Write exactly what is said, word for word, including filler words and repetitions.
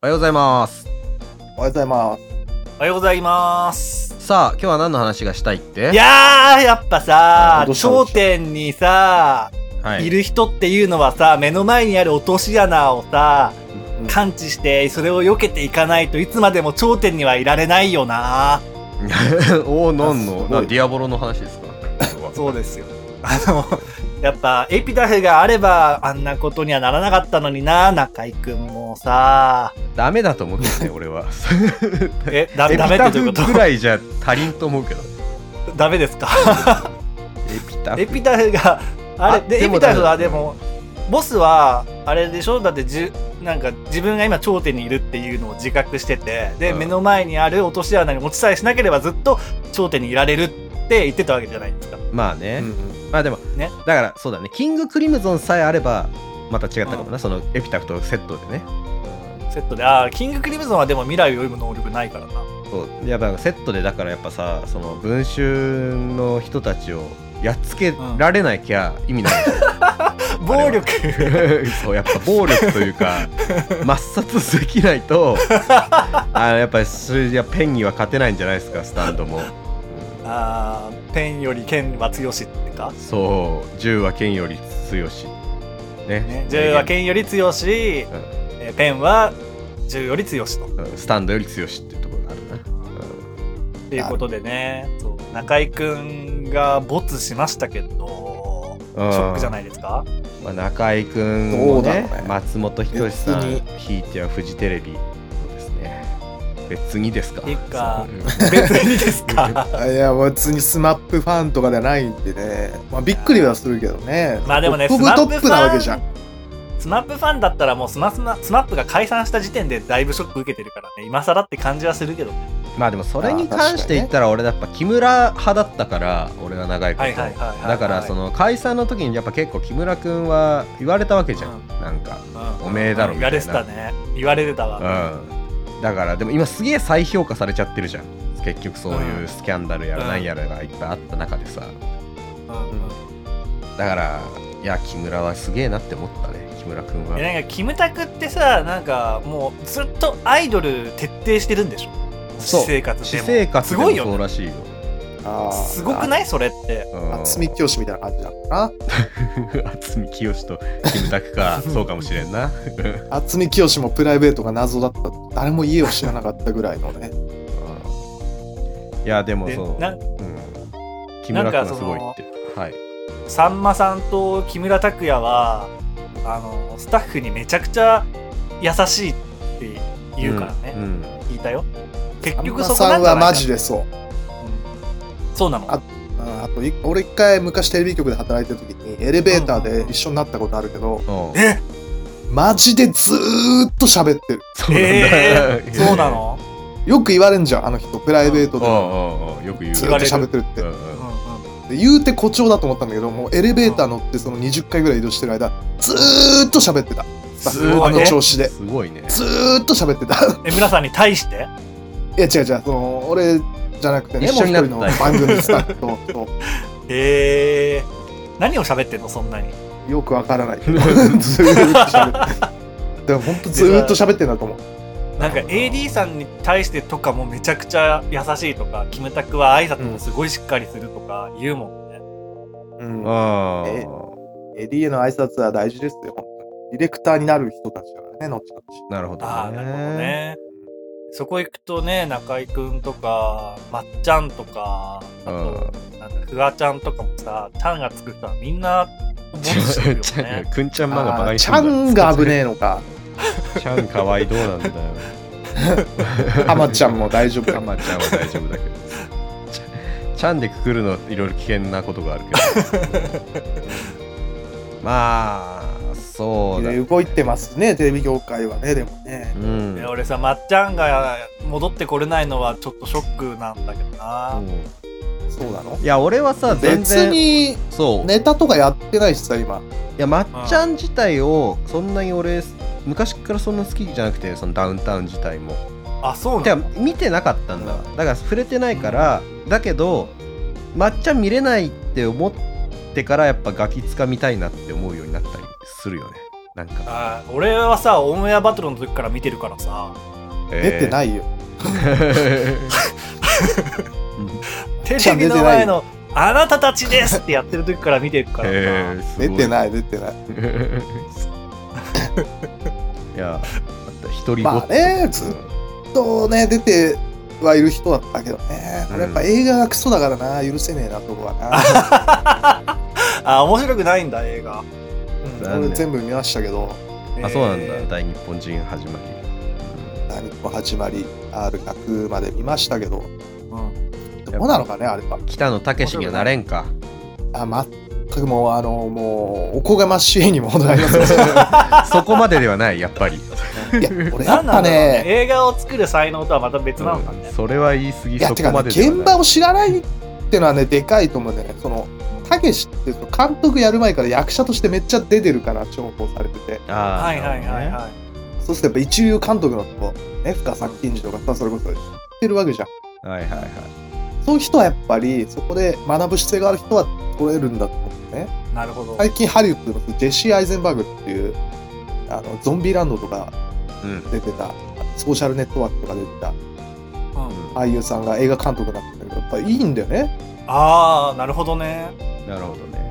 おはようございます。 おはようございます。 おはようございます。 さあ今日は何の話がしたいって？ いやーやっぱさ頂点にさ、はい、いる人っていうのはさ、目の前にある落とし穴をさ、うん、感知してそれを避けていかないといつまでも頂点にはいられないよな。 おお、なんのなディアボロの話ですか？ そうですよ。あのやっぱエピタフがあればあんなことにはならなかったのにな。中井くんもさダメだと思ってね俺は。 えダメダメってどういうこと？ エピタフぐらいじゃ足りんと思うけど。 ダメですか？ エピタフエピタフがあれでエピタフはでもボスはあれでしょ。だってじなんか自分が今頂点にいるっていうのを自覚してて、で、うん、目の前にある落とし穴に落ちさえしなければずっと頂点にいられるって言ってたわけじゃないですか。 まあね、うん、まあでも、ね、だからそうだね、キングクリムゾンさえあればまた違ったかもな、うん、そのエピタフとセットでね、 うん、セットで、ああキングクリムゾンはでも未来を読む能力ないからな。 そうやっぱセットでだからやっぱさ、その文集の人たちをやっつけられなきゃ意味ない、 うん、暴力そうやっぱ暴力というか抹殺できないとあやっぱりそれじゃペンには勝てないんじゃないですか、スタンドも。 あーペンより剣は強しってか。 そう銃は剣より強し、ねね、 銃は剣より強し、うんえペンは銃より強しと、 うん、スタンドより強しっていうところがあるな、 うん、っていうことでね、そう中井くんが没しましたけど、ショックじゃないですか。 まあ、中井くんもね、ね松本人志さんひいてはフジテレビ別にですか？ いいか別にですか？ いや別にスマップファンとかではないんでね、まあ、びっくりはするけどね。 まあでもね、 トップトップなわけじゃん。 スマップファンだったらもうスマスマスマップが解散した時点でだいぶショック受けてるからね、今更って感じはするけどね。 まあでもそれに関して言ったら俺やっぱ木村派だったから、俺は長いこと、だからその解散の時にやっぱ結構木村くんは言われたわけじゃん、うん、なんか、うん、おめえだろみたいな、うん、言われてたね、 言われてたわ、 うんだからでも今すげえ再評価されちゃってるじゃん、結局そういうスキャンダルやら何やらがいっぱいあった中でさ、うんうん、だからいや木村はすげえなって思ったね、木村くんは。 なんかキムタクってさ、なんかもうずっとアイドル徹底してるんでしょ、私生活でも。 私生活でもそうらしいよ。 あすごくないそれって。 渥美清みたいな感じだな。 渥美清とキムタクかそうかもしれんな。 渥美清もプライベートが謎だった、誰も家を知らなかったぐらいのね。 いやでもそうな、うん、木村君はすごいって。はい、 さんまさんと木村拓哉はあのスタッフにめちゃくちゃ優しいって言うからね、うんうん、聞いたよ。結局そこなんじゃないか。さんまさんはマジでそう。 そうなの。 あ, あと俺一回昔テレビ局で働いてる時にエレベーターで一緒になったことあるけど、 うんうん、えマジでずーっと喋ってる。 そうなんだ、 えー、そうなの。 よく言われんじゃん、あの人プライベートで、 うん、よく言うずーっと喋ってるって、うんうん、で言うて誇張だと思ったんだけど、もうエレベーター乗ってそのにじゅっかいぐらい移動してる間ずーっと喋ってた。あの調子ですごいね、 ずーっと喋ってた。 え村さんに対して？ いや違う違う、その俺じゃなくてね、 一緒になったもう一人の番組スタッフとえー、何を喋ってんのそんなに。 よくわからないけどずーっと喋ってでも本当ずーっと喋ってんだと思う。 なんか エーディー さんに対してとかもめちゃくちゃ優しいとか、キムタクは挨拶もすごいしっかりするとか言うもんね。 うん、あー、え エーディー への挨拶は大事ですよ、本当に。ディレクターになる人たちだからね、後々。 なるほどね。 あー、なるほどね。そこ行くとね、中井くんとかまっちゃんとか、あとなんかフワちゃんとかもさ、ちゃんがつく人はみんな思ってるよね。 くんちゃんマンがバカにしてるんだ。ちゃんが危ねえのか。 ちゃんかわいどうなんだよ。 ハマちゃんも大丈夫だ。 ハマちゃんは大丈夫だけど。ちゃんでくくるのいろいろ危険なことがあるけど。まあ。そうだ、 動いてますね、テレビ業界はね。でもね、 うん、 俺さ、まっちゃんが戻ってこれないのはちょっとショックなんだけどな、うん、 そうなの。 いや俺はさ、全然別にネタとかやってないしさ今。いやまっちゃん自体をそんなに俺昔からそんな好きじゃなくて、そのダウンタウン自体も。 あ、そうなの。 見てなかったんだ、だから触れてないから、うん、だけどまっちゃん見れないって思ってからやっぱガキつかみたいなって思うようになったりするよね。 なんかあ俺はさオンエアバトルの時から見てるからさ、 出てないよ。 テレビの前のあなたたちですってやってる時から見てるからさ、 えー、 出てない出てない。 いや、あった一人ごっまあね、ずっとね出てはいる人だったけどね。これやっぱ映画がクソだからな、許せねえなとこはな。 あ、面白くないんだ映画。 うん、俺全部見ましたけど。 あ、そうなんだ。大日本人始まり。 大日本始まり アールひゃく まで見ましたけど。 うん、 どうなのかねあれは。 北野武にはなれんか。 あ、全くもうあのもうおこがましいにも程がありますね。 そこまでではないやっぱり。 いや俺やっぱね、 映画を作る才能とはまた別なのかね、 うん、それは言い過ぎ。 いやそこまでてか、ね、現場を知らないってのはねでかいと思うんだよね。そのたけしって監督やる前から役者としてめっちゃ出てるから重宝されてて、 あはいはいはいはい、 そうするとやっぱ一流監督のとこね、深作金次とかさ、それこそ知ってるわけじゃん。 はいはいはい。 そういう人はやっぱりそこで学ぶ姿勢がある人は取れるんだと思うね。 なるほど。 最近ハリウッドのジェシー・アイゼンバーグっていうあのゾンビランドとか出てた、うん、ソーシャルネットワークとか出てた、うん、俳優さんが映画監督になってるんだけどやっぱいいんだよね。 ああ、なるほどね。 なるほどね。